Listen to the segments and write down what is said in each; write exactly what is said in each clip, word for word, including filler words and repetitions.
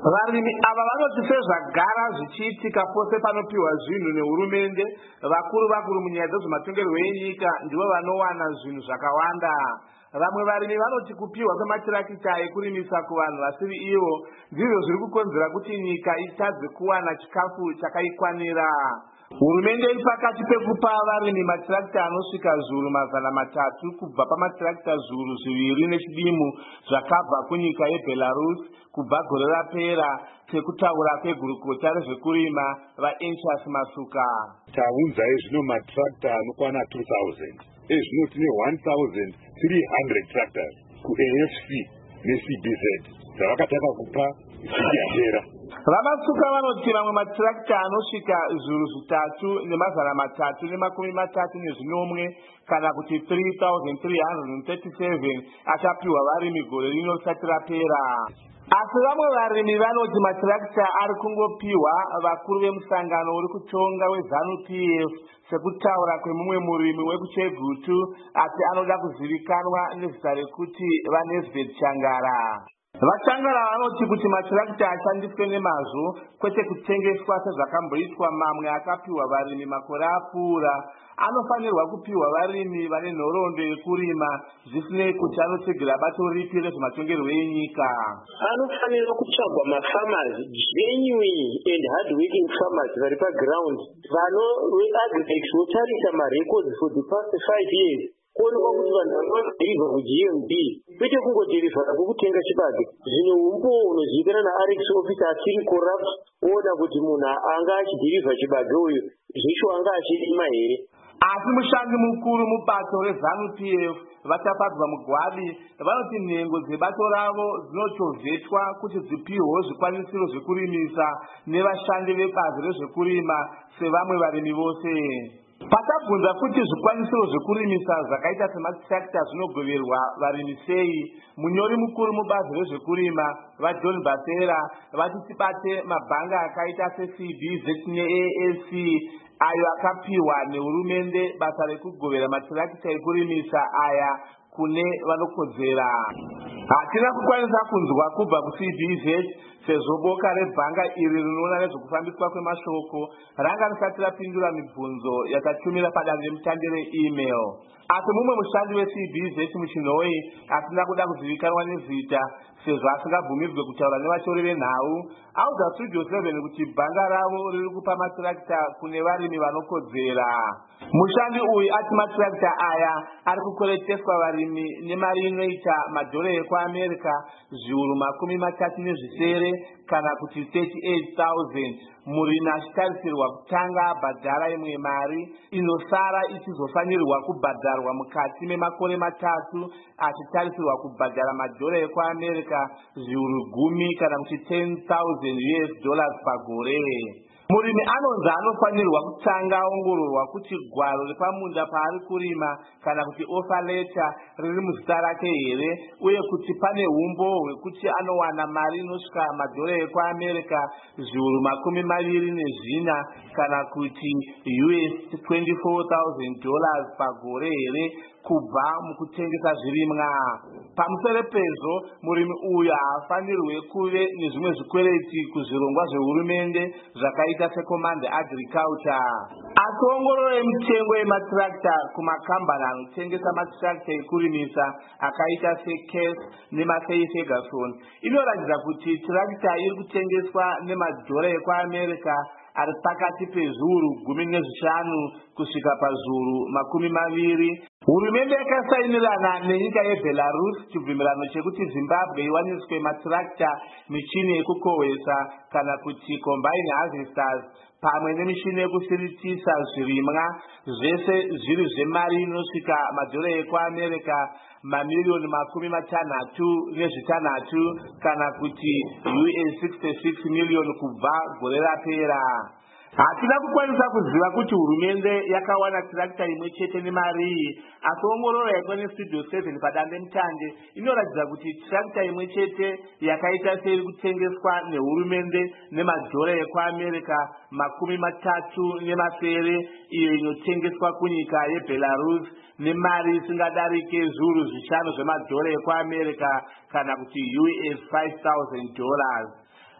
Varimi ava vanoti sezvagara zvichiitika pose panopiwa zvinhu nehurumende, vakuru vakuru munyaya dzezvematongerwo enyika ndivo vanowana zvinhu zvakawanda. Vamwe varimi vanoti kupiwa kwematirakita ekurimisa kuvanhu vasiri ivo ndizvo zviri kukonzera kuti nyika itadze kuwana chikafu chakaikwanira. Hurumende iri pakati pekupa varimi matirakita anosvika zviuru mazana matatu kubva pamatirakita zviuru zviviri nechidimu zvakabva kunyika yeBelarus kubva gore rapera, sekutaura kwegurukota rezvekurima vaEnchas Masuka. Taunza ezvino matirakita anokwana two thousand. Ezvino tine one thousand three hundred tractors kuA F C neC B Z dzavakataka kupa zvichiyapera. Vamasuka vanoti vamwe matirakita anosvika zviuru zvitatu nemazana matatu nemakumi matatu nezvinomwe kana kuti three thousand three hundred thirty-seven achapiwa varimi gore rino risati rapera. Asi vamwe varimi vanoti matirakita ari kungopiwa vakuru vemusangano uri kutonga weZANU P F sekutaura kwemumwe murimi wekuChegutu, asi anoda kuzivikanwa nezita rekuti vaNesbeth Changara. Vachangara vanoti kuti matirakita ashandiswe nemazvo kwete kutengeswa sezvakamboitwa mamwe akapiwa varimi makore apfuura, anofanirwa kupiwa varimi vane nhoroondo yekurima zvisinei kuti anotsvigira bato ripi rezvematongerwo enyika. Anofanirwa kutsvagwa mafarmers, genuine and hard working farmers vari paground, vano veagriculture votarisa marecords for the past five years kuonekwa kuti vanhu vanodhirivha kuG M B kwete kungodhirivha kukutenga chibage. Zvino umbo unozivikanwa naRx officer asiri corrupt oona kuti munhu anga achidhirivha chibage uyu zvisho anga achirima here. Asi mushandi mukuru mubato reZANU P F vachapadzwa mugwadi vanoti nhengo dzebato ravo dzinotovhetwa kuti dzipiwewo zvikwanisiro zvekurimisa nevashandi vebazi rezvekurima sevamwe varimi vose. Patabvunza kuti zvikwanisiro zvekurimisa zvakaita sematirakita zvinogoverwa varimi sei, munyori mukuru mubazi rezvekurima vaJohn Basera vati tibate mabhanga akaita seC B Z neA F C ayo akapiwa nehurumende basa rekugovera matirakita ekurimisa aya kune vanokodzera. Hatina kukwanisa kunzwa kubva kuC B Z sezvo boka rebhanga iri rinoona nezvekufambiswa kwemashoko ranga risati rapindura mibvunzo yatatumira padandemutande reemail. Asi mumwe mushandi weC B Z muChinhowe asina kuda kuzivikanwa nezita sezvo asingabvumidzwe kutaura nevatori venhau, auza Studio seven kuti bhanga ravo riri kupa matirakita kune varimi vanokodzera. Mushandi uyu ati matirakita aya ari kukwereteswa varimi nemari inoita madhora ekuAmerica zviuru makumi matatu nezvisere kana kuti thirty-eight thousand. Murimi achitarisirwa kutanga abhadhara imwe mari inosara ichizofanirwa kubhadharwa mukati memakore matatu, achitarisirwa kubhadhara madhora ekuAmerica zviuru gumi kana kuti ten thousand U S dollars pagore. Murimi anonzi anofanirwa kutanga aongororwa kuti gwaro repamunda paari kurima kana kuti offer letter riri muzita rake here, uye kuti pane umbo hwekuti anowana mari inosvika madhora ekuAmerica zviuru makumi maviri nezvina kana kuti U S twenty-four thousand dollars pagore here kubva mukutengesa zvirimwa. Pamusoro pezvo, murimi uyu haafanirwe kuve nezvimwe zvikwereti kuzvirongwa zvehurumende zvakaita seCommand Agriculture. Asi ongororo yemitengo yematirakita kumakambani anotengesa matirakita ekurimisa akaita seCase neMassey Ferguson inoratidza kuti tirakita iri kutengeswa nemadhora ekuAmerica ari pakati pezviuru gumi nezvishanu kusvika pazviuru makumi maviri. Hurumende yakasainirana nenyika yeBelarus chibvumirano chekuti Zimbabwe iwaniswe matirakita, michini yekukohwesa kana kuti combine harvesters pamwe nemishini yekusiritisa zvirimwa, zvese zviri zvemari inosvika madhora ekuAmerica mamiliyoni makumi matanhatu nezvitanhatu kana kuti U S sixty-six million kubva gore rapera. Hatina kukwanisa kuziva kuti hurumende yakawana tirakita imwe chete nemari iyi, asi ongororo yaitwa neStudio seven padandemutande inoratidza kuti tirakita imwe chete yakaita seiri kutengeswa nehurumende nemadhora ekuAmerica makumi matatu nemasere, iyo inotengeswa kunyika yeBelarus nemari isingadarike zviuru zvishanu zvemadhora ekuAmerica kana kuti U S five thousand dollars.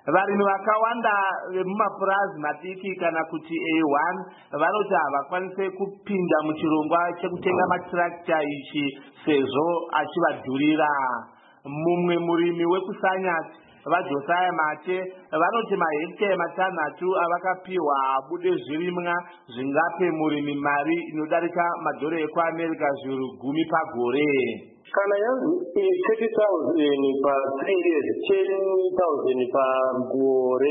Varimi vakawanda vemumapurazi madiki kana kuti A one vanoti havakwanise kupinda muchirongwa chekutenga matirakita ichi sezvo achivadhurira. Mumwe murimi wekusanyati vaJosiah Mate vanoti mahekitari matanhatu avakapiwa abude zvirimwa zvingape murimi mari inodarika madhora ekuAmerica zviuru gumi pagore. Kana yangu thirty thousand pa three years, ten thousand pagore,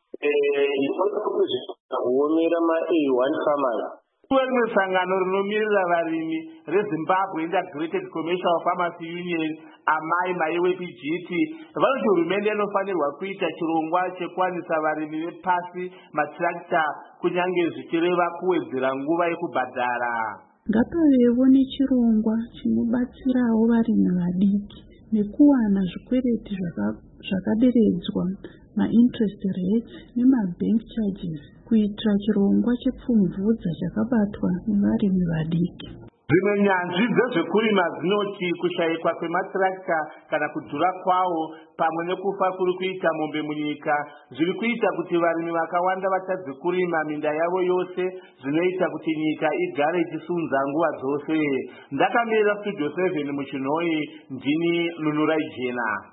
inokuomera ma A one farmers. Rimwe sangano rinomirira varimi reZimbabwe Integrated Commercial Farmers Union amai maiwe P G T vanoti hurumende inofanirwa kuita chirongwa chekuwanisa varimi vepasi matirakita kunyange zvichireva kuwedzera nguva yekubhadhara. Ngapavevo nechirongwa chinobatsirawo varimi vadiki nekuwana zvikwereti zvakaderedzwa ma-interest rates nema-bank charges kuitira chirongwa chepfumvudza chakabatwa nevarimi vadiki. Zvimwe nyanzvi dzezvekurima dzinoti kushayikwa kwematirakita kana kudhura kwawo pamwe nekufa kuri kuita mombe munyika zviri kuita kuti varimi vakawanda vatadze kurima minda yavo yose, zvinoita kuti nyika igare ichisunza nguva dzose. Ndakamirira Studio seven muChinhoyi, ndini Nunurai Jena.